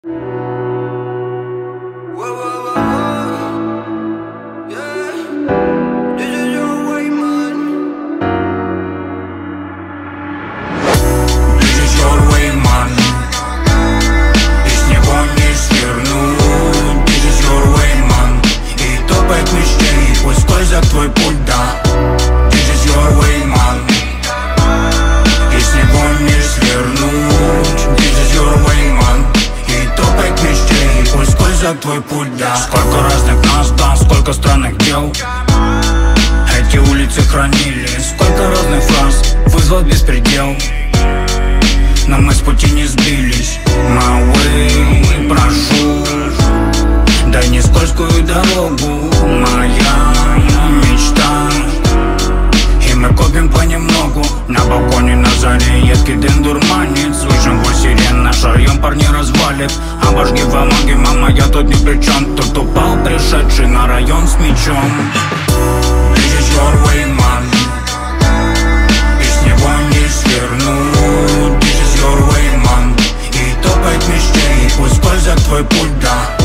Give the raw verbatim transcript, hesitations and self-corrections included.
Твой путь, да, this is your way, man. И с него не свернуть, this is your way, man. И топать мечтей, пусть скользят твой путь, да. Сколько разных нас, да, сколько странных дел эти улицы хранили. Сколько разных фраз вызвал беспредел, но мы с пути не сбились. My way, прошу, дай не скользкую дорогу, моя мечта. И мы копим понемногу. На балконе на заре едкий дым дурманит. Слышим вой сирен, наш район парни развалит. Обожги в амаге, мама, я тут ни при чем. Тот упал, пришедший на район с мечом. This is your way, man. И с него не свернуть. This is your way, man. И топает мечтей, пусть скользят твой путь, да.